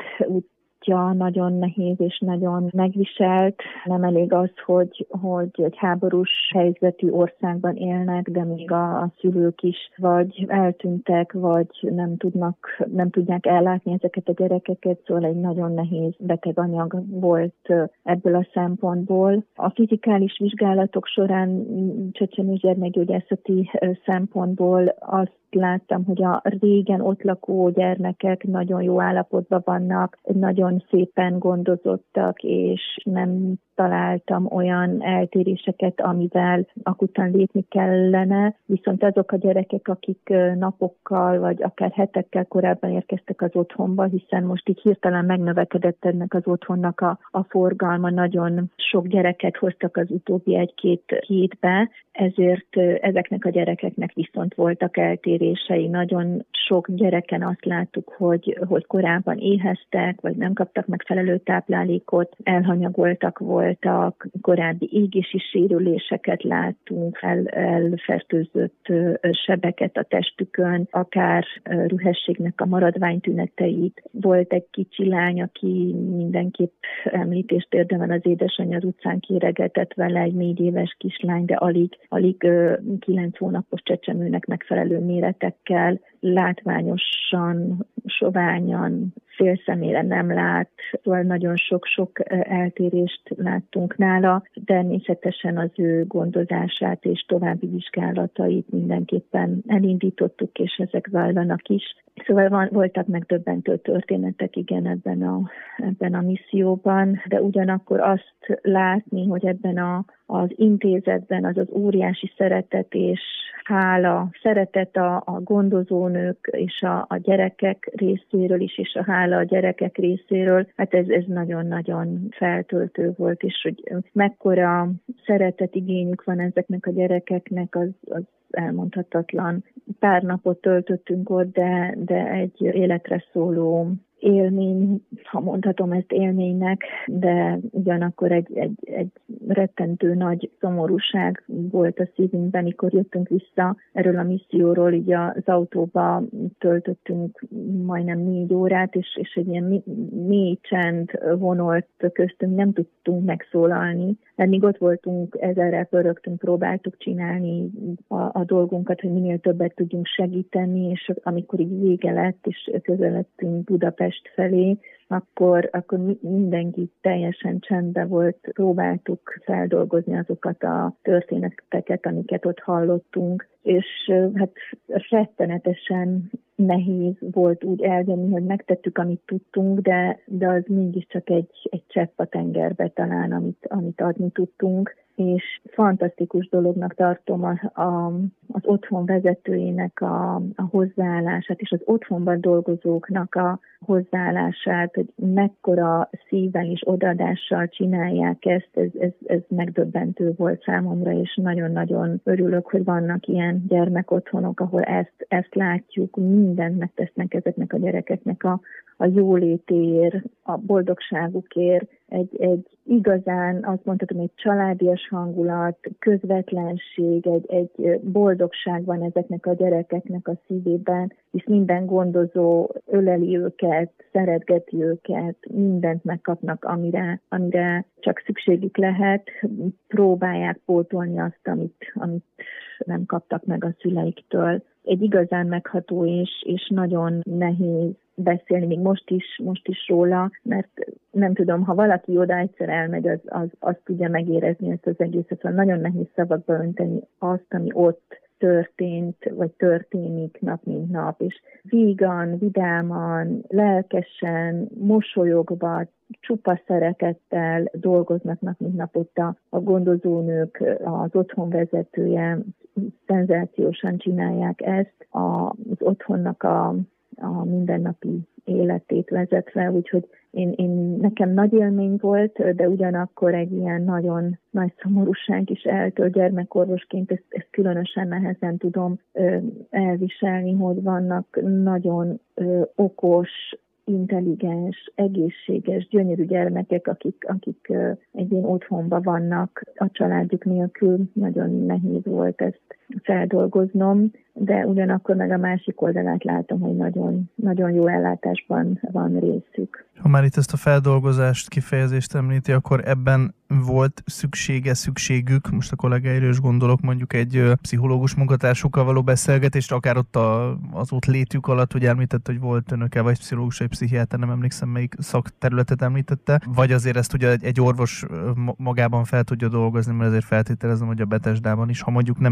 életútja nagyon nehéz és nagyon megviselt. Nem elég az, hogy, hogy egy háborús helyzetű országban élnek, de még a, a szülők is vagy eltűntek, vagy nem tudnak, nem tudják ellátni ezeket a gyerekeket, szóval egy nagyon nehéz beteg anyag volt ebből a szempontból. A fizikális vizsgálatok során csecsemő gyermekgyógyászati szempontból azt láttam, hogy a régen ott lakó gyermekek nagyon jó állapotban vannak, nagyon szépen gondozottak, és nem találtam olyan eltéréseket, amivel akutan lépni kellene, viszont azok a gyerekek, akik napokkal vagy akár hetekkel korábban érkeztek az otthonba, hiszen most így hirtelen megnövekedett ennek az otthonnak a, a forgalma, nagyon sok gyereket hoztak az utóbbi egy-két hétbe. ezért ezeknek a gyerekeknek viszont voltak eltérései. Nagyon sok gyereken azt láttuk, hogy, hogy korábban éheztek, vagy nem kaptak megfelelő táplálékot, elhanyagoltak voltak, korábbi égési sérüléseket láttunk, el, elfertőzött sebeket a testükön, akár rühességnek a maradványtüneteit. Volt egy kicsi lány, aki mindenképp említést érdemel, az édesanyja az utcán kéregetett vele, egy négy éves kislány, de alig, alig kilenc hónapos csecsemőnek megfelelő méretekkel, látványosan, soványan, fél szemére nem lát, szóval nagyon sok-sok eltérést láttunk nála. Természetesen az ő gondozását és további vizsgálatait mindenképpen elindítottuk, és ezek zajlanak is. Szóval van, voltak megdöbbentő történetek, igen, ebben a, ebben a misszióban, de ugyanakkor azt látni, hogy ebben a, az intézetben az az óriási szeretet és hála, szeretet a, a gondozónők és a, a gyerekek részéről is, és a hála a gyerekek részéről, hát ez, ez nagyon-nagyon feltöltő volt, és hogy mekkora szeretetigényük van ezeknek a gyerekeknek, az, az elmondhatatlan. Pár napot töltöttünk ott, de, de egy életre szóló élmény, ha mondhatom ezt élménynek, de ugyanakkor egy, egy, egy rettentő nagy szomorúság volt a szívünkben, mikor jöttünk vissza erről a misszióról, így az autóba töltöttünk majdnem négy órát, és, és egy ilyen mély csend vonolt köztünk, nem tudtunk megszólalni, mert míg ott voltunk, ezerrel pörögtünk, próbáltuk csinálni a, a dolgunkat, hogy minél többet tudjunk segíteni, és amikor így vége lett, és közeledtünk Budapest felé, akkor, akkor mindenki teljesen csendben volt, próbáltuk feldolgozni azokat a történeteket, amiket ott hallottunk, és hát rettenetesen nehéz volt úgy eldönteni, hogy megtettük, amit tudtunk, de, de az mégiscsak egy, egy csepp a tengerbe talán, amit, amit adni tudtunk, és fantasztikus dolognak tartom a, a, az otthon vezetőjének a, a hozzáállását, és az otthonban dolgozóknak a hozzáállását, hogy mekkora szívvel és odaadással csinálják ezt, ez, ez, ez megdöbbentő volt számomra, és nagyon-nagyon örülök, hogy vannak ilyen gyermekotthonok, ahol ezt, ezt látjuk, mindent megtesznek ezeknek a gyerekeknek a, a jólétéért, a boldogságukért, egy, egy igazán, azt mondhatom, egy családias hangulat, közvetlenség, egy, egy boldogság van ezeknek a gyerekeknek a szívében, hisz minden gondozó öleli őket, szeretgeti őket, mindent megkapnak, amire, amire csak szükségük lehet, próbálják pótolni azt, amit, amit nem kaptak meg a szüleiktől. Egy igazán megható és, és nagyon nehéz beszélni, még most is, most is róla, mert nem tudom, ha valaki oda egyszer elmegy, az, az, az tudja megérezni ezt az egészet, szóval nagyon nehéz szavakba önteni azt, ami ott történt, vagy történik nap mint nap, és vígan, vidáman, lelkesen, mosolyogva, csupa szeretettel dolgoznak nap mint nap ott a, a gondozónők, az otthon vezetője, szenzációsan csinálják ezt, a, az otthonnak a a mindennapi életét vezetve, úgyhogy én, én, nekem nagy élmény volt, de ugyanakkor egy ilyen nagyon nagy szomorúság is eltölt gyermekorvosként, ezt, ezt különösen nehezen tudom ö, elviselni, hogy vannak nagyon ö, okos, intelligens, egészséges, gyönyörű gyermekek, akik, akik ö, egy ilyen otthonban vannak a családjuk nélkül. Nagyon nehéz volt ezt feldolgoznom, de ugyanakkor meg a másik oldalát látom, hogy nagyon, nagyon jó ellátásban van részük. Ha már itt ezt a feldolgozást, kifejezést említi, akkor ebben volt szüksége, szükségük, most a kollégáiról is gondolok, mondjuk egy pszichológus munkatársukkal való beszélgetést, akár ott a, az ott létük alatt, hogy említette, hogy volt önöke, vagy pszichológus, vagy pszichiáter, nem emlékszem, melyik szakterületet említette, vagy azért ezt ugye egy, egy orvos magában fel tudja dolgozni, mert azért feltételezem, hogy a Betesdában is, ha mondjuk nem egy kilenc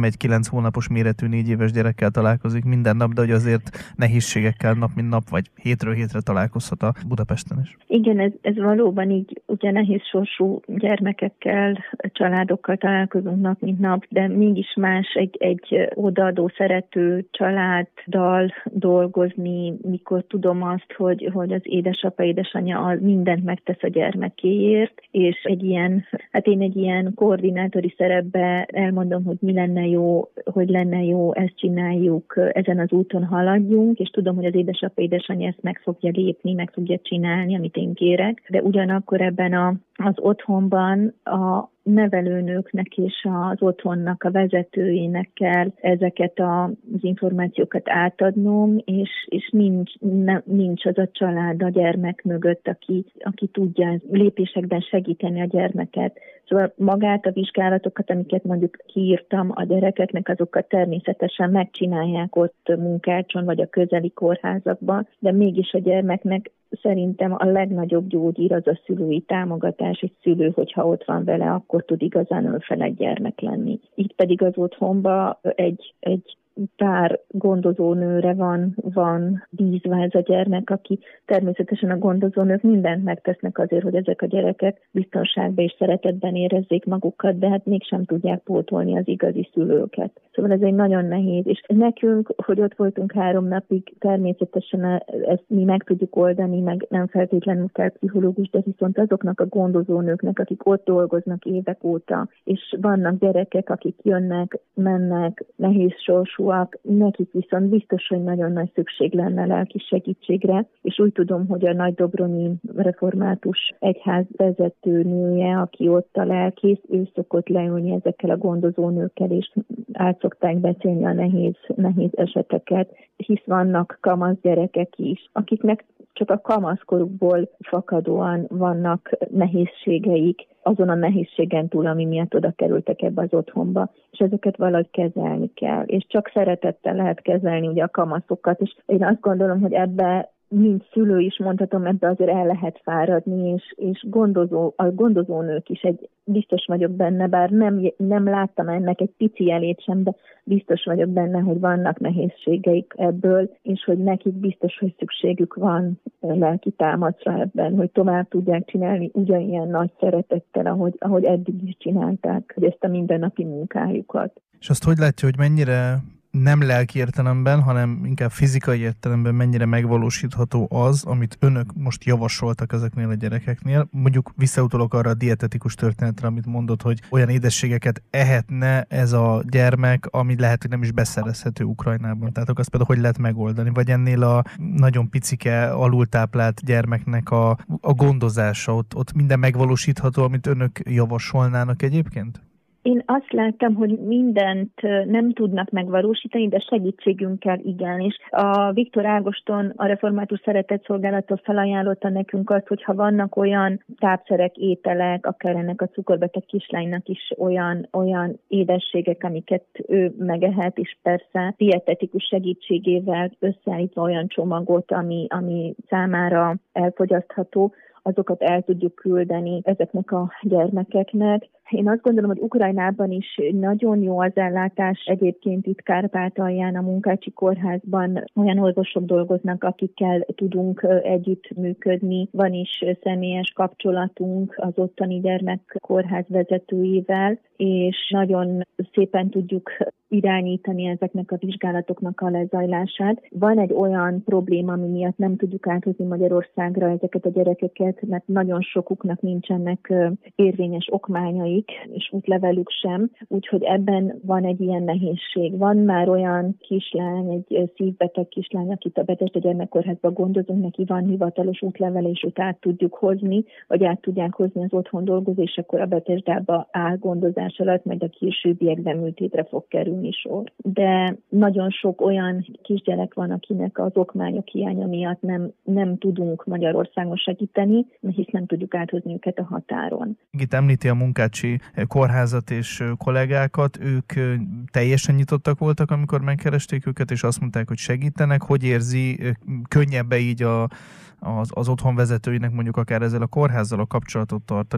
kilenc hónapos méretű négy éves gyerekkel találkozik minden nap, de hogy azért nehézségekkel nap mint nap, vagy hétről hétre találkozhat a Budapesten is. Igen, ez, ez valóban így, ugye nehéz sorsú gyermekekkel, családokkal találkozunk nap mint nap, de mégis más egy, egy odaadó, szerető családdal dolgozni, mikor tudom azt, hogy, hogy az édesapa, édesanyja az mindent megtesz a gyermekéért, és egy ilyen, hát én egy ilyen koordinátori szerepbe elmondom, hogy mi lenne jó, hogy lenne jó, ezt csináljuk, ezen az úton haladjunk, és tudom, hogy az édesapa, édesanyja ezt meg fogja lépni, meg fogja csinálni, amit én kérek, de ugyanakkor ebben a, az otthonban a nevelőnőknek és az otthonnak a vezetőjének kell ezeket az információkat átadnom, és, és nincs, ne, nincs az a család a gyermek mögött, aki, aki tudja lépésekben segíteni a gyermeket. Szóval magát a vizsgálatokat, amiket mondjuk kiírtam a gyerekeknek, azokat természetesen megcsinálják ott Munkácson vagy a közeli kórházakban, de mégis a gyermeknek szerintem a legnagyobb gyógyír az a szülői támogatás, egy szülő, hogyha ott van vele, akkor tud igazán önfelett gyermek lenni. Itt pedig az otthonban egy, egy pár gondozónőre van, van bízva ez a gyermek, aki természetesen a gondozónők mindent megtesznek azért, hogy ezek a gyerekek biztonságban és szeretetben érezzék magukat, de hát mégsem tudják pótolni az igazi szülőket. Szóval ez egy nagyon nehéz, és nekünk, hogy ott voltunk három napig, természetesen ezt mi meg tudjuk oldani, meg nem feltétlenül kell pszichológus, de viszont azoknak a gondozónőknek, akik ott dolgoznak évek óta, és vannak gyerekek, akik jönnek, mennek, nehéz sorsúak, nekik viszont biztos, hogy nagyon nagy szükség lenne lelki segítségre, és úgy tudom, hogy a Nagydobronyi Református Egyház vezetőnője, aki ott a lelkész, ő szokott leülni ezekkel a gondozónőkkel, és át szokták beszélni a nehéz, nehéz eseteket, hisz vannak kamasz gyerekek is, akiknek csak a kamaszkorukból fakadóan vannak nehézségeik, azon a nehézségen túl, ami miatt oda kerültek ebbe az otthonba, és ezeket valahogy kezelni kell. És csak szeretettel lehet kezelni ugye a kamaszokat, és én azt gondolom, hogy ebbe mint szülő is mondhatom, ebbe azért el lehet fáradni, és, és gondozó, a gondozónők is egy, biztos vagyok benne, bár nem, nem láttam ennek egy pici jelét sem, de biztos vagyok benne, hogy vannak nehézségeik ebből, és hogy nekik biztos, hogy szükségük van lelki támaszra ebben, hogy tovább tudják csinálni ugyanilyen nagy szeretettel, ahogy, ahogy eddig is csinálták, hogy ezt a mindennapi munkájukat. És azt hogy látja, hogy mennyire nem lelki értelemben, hanem inkább fizikai értelemben mennyire megvalósítható az, amit önök most javasoltak ezeknél a gyerekeknél. Mondjuk visszautalok arra a dietetikus történetre, amit mondott, hogy olyan édességeket ehetne ez a gyermek, ami lehet, hogy nem is beszerezhető Ukrajnában. Tehát azt például hogy lehet megoldani? Vagy ennél a nagyon picike, alultáplált gyermeknek a, a gondozása, ott, ott minden megvalósítható, amit önök javasolnának egyébként? Én azt láttam, hogy mindent nem tudnak megvalósítani, de segítségünkkel igen. És a Viktor Ágoston, a Református Szeretetszolgálattól felajánlotta nekünk azt, hogy ha vannak olyan tápszerek, ételek, akár ennek a cukorbeteg kislánynak is olyan, olyan édességek, amiket ő megehet, és persze dietetikus segítségével összeállítva olyan csomagot, ami, ami számára elfogyasztható, azokat el tudjuk küldeni ezeknek a gyermekeknek. Én azt gondolom, hogy Ukrajnában is nagyon jó az ellátás. Egyébként itt Kárpátalján, a Munkácsi Kórházban olyan orvosok dolgoznak, akikkel tudunk együttműködni. Van is személyes kapcsolatunk az ottani gyermekkórház vezetőivel, és nagyon szépen tudjuk irányítani ezeknek a vizsgálatoknak a lezajlását. Van egy olyan probléma, ami miatt nem tudjuk áthozni Magyarországra ezeket a gyerekeket, mert nagyon sokuknak nincsenek érvényes okmányaik, és útlevelük sem, úgyhogy ebben van egy ilyen nehézség. Van már olyan kislány, egy szívbeteg kislány, akit a Betesda Gyermekkórházban gondozunk, neki van hivatalos útlevele, és őt át tudjuk hozni, vagy át tudják hozni az otthon dolgozó, és akkor a Betesdába áll gondozás alatt, majd a későbbiekben műtétre fog kerülni sor. De nagyon sok olyan kisgyerek van, akinek az okmányok hiánya miatt nem, nem tudunk Magyarországon segíteni, hisz nem tudjuk áthozni őket a határon. Itt említi a Munkácsi kórházat és kollégákat, ők teljesen nyitottak voltak, amikor megkeresték őket, és azt mondták, hogy segítenek. Hogy érzi, könnyebb-e így a, az, az otthon vezetőinek mondjuk akár ezzel a kórházzal a kapcsolatot tartani?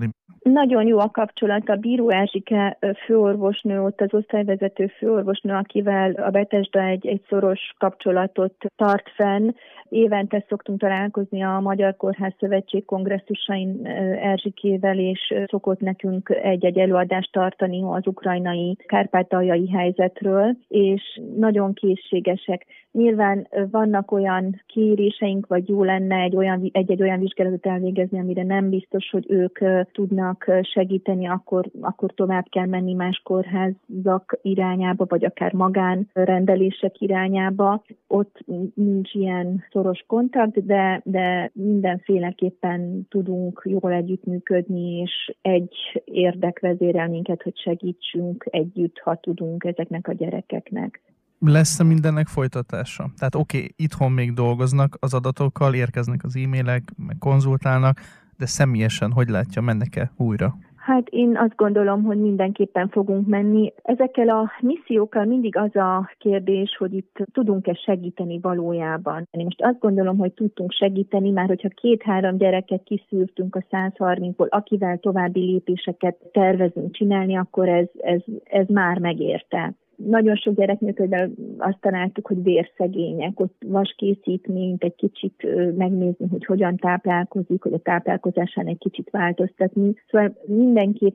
Nagyon jó a kapcsolat. A Bíró Erzsike főorvosnő, ott az osztályvezető főorvosnő, akivel a Bethesda egy, egy szoros kapcsolatot tart fenn. Évente szoktunk találkozni a Magyar Kórház Szövetség kongresszusain Erzsikével, és szokott nekünk egy-egy előadást tartani az ukrajnai kárpátaljai helyzetről, és nagyon készségesek. Nyilván vannak olyan kéréseink, vagy jó lenne egy olyan, egy-egy olyan vizsgálatot elvégezni, amire nem biztos, hogy ők tudnak segíteni, akkor, akkor tovább kell menni más kórházak irányába, vagy akár magánrendelések irányába. Ott nincs ilyen szoros kontakt, de, de mindenféleképpen tudunk jól együttműködni, és egy érdek vezérel minket, hogy segítsünk együtt, ha tudunk ezeknek a gyerekeknek. Lesz-e mindennek folytatása? Tehát oké, okay, itthon még dolgoznak az adatokkal, érkeznek az e-mailek, meg konzultálnak, de személyesen hogy látja, mennek-e újra? Hát én azt gondolom, hogy mindenképpen fogunk menni. Ezekkel a missziókkal mindig az a kérdés, hogy itt tudunk-e segíteni valójában. Én most azt gondolom, hogy tudtunk segíteni, már hogyha két-három gyereket kiszűrtünk a száz harmincból, akivel további lépéseket tervezünk csinálni, akkor ez, ez, ez már megérte. Nagyon sok gyereknél például azt találtuk, hogy vérszegények, ott vaskészítményt egy kicsit megnézni, hogy hogyan táplálkozik, hogy a táplálkozásán egy kicsit változtatni. Szóval mindenképp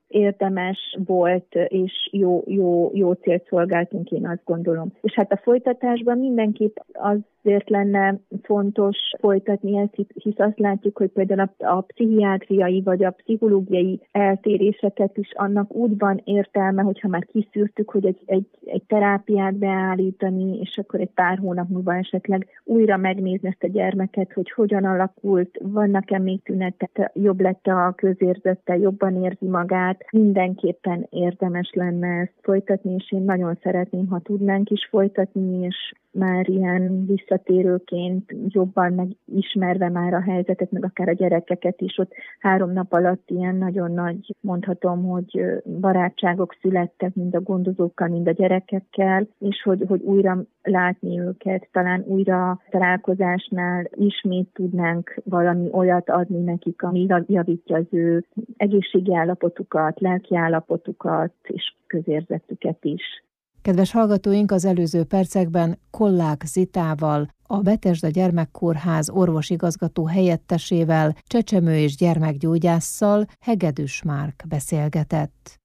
érdemes volt, és jó, jó, jó célt szolgáltunk, én azt gondolom. És hát a folytatásban mindenképp azért lenne fontos folytatni ezt, hisz azt látjuk, hogy például a, a pszichiátriai vagy a pszichológiai eltéréseket is annak úgy van értelme, hogyha már kiszűrtük, hogy egy Egy, egy terápiát beállítani, és akkor egy pár hónap múlva esetleg újra megnézni ezt a gyermeket, hogy hogyan alakult, vannak-e még tünetek, jobb lett a közérzete, jobban érzi magát. Mindenképpen érdemes lenne ezt folytatni, és én nagyon szeretném, ha tudnánk is folytatni, és már ilyen visszatérőként jobban megismerve már a helyzetet, meg akár a gyerekeket is, ott három nap alatt ilyen nagyon nagy, mondhatom, hogy barátságok születtek, mind a gondozókkal, mind a gyerekekkel, és hogy, hogy újra látni őket, talán újra találkozásnál ismét tudnánk valami olyat adni nekik, ami javítja az ő egészségi állapotukat, lelki állapotukat és közérzetüket is. Kedves hallgatóink, az előző percekben Kollák Zitával, a Bethesda Gyermekkórház orvosigazgató helyettesével, csecsemő- és gyermekgyógyásszal, Hegedűs Márk beszélgetett.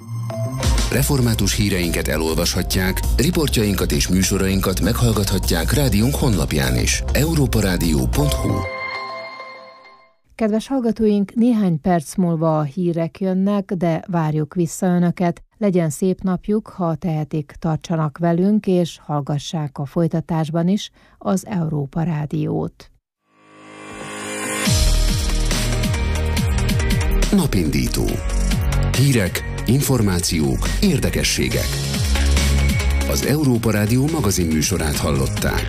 Református híreinket elolvashatják, riportjainkat és műsorainkat meghallgathatják rádiónk honlapján is. európa rádió pont hu. Kedves hallgatóink, néhány perc múlva a hírek jönnek, de várjuk vissza Önöket. Legyen szép napjuk, ha tehetik, tartsanak velünk, és hallgassák a folytatásban is az Európa Rádiót. Napindító. Hírek, információk, érdekességek. Az Európa Rádió magazin műsorát hallották.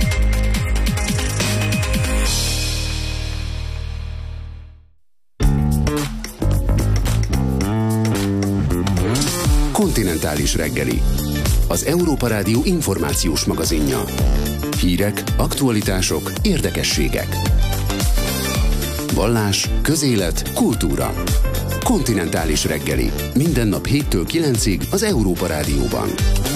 Kontinentális reggeli. Az Európa Rádió információs magazinja. Hírek, aktualitások, érdekességek. Vallás, közélet, kultúra. Kontinentális reggeli. Minden nap héttől kilencig az Európa Rádióban.